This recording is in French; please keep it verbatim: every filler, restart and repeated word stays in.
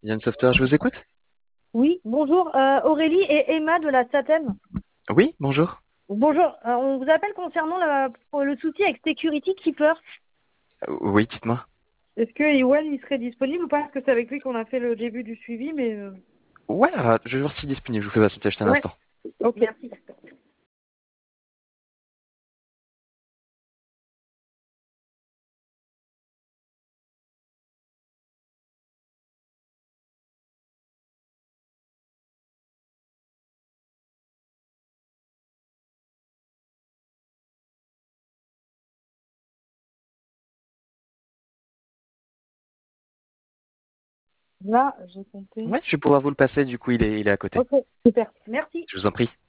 Yann Software, je vous écoute. Oui, bonjour, euh, Aurélie et Emma de la SATEM. Oui, bonjour. Bonjour, euh, on vous appelle concernant la- pour le souci avec Security Keeper. Euh, Oui, dites-moi. Est-ce que Ewan il serait disponible ou pas? Parce que c'est avec lui qu'on a fait le début du suivi, mais... euh, Ouais, alors, je vais voir s'il est disponible. Je vous fais patienter juste un Ouais, instant. ok. Merci. Là, j'ai compté. Ouais, je vais pouvoir vous le passer. Du coup, il est, il est à côté. Ok, super. Merci. Je vous en prie.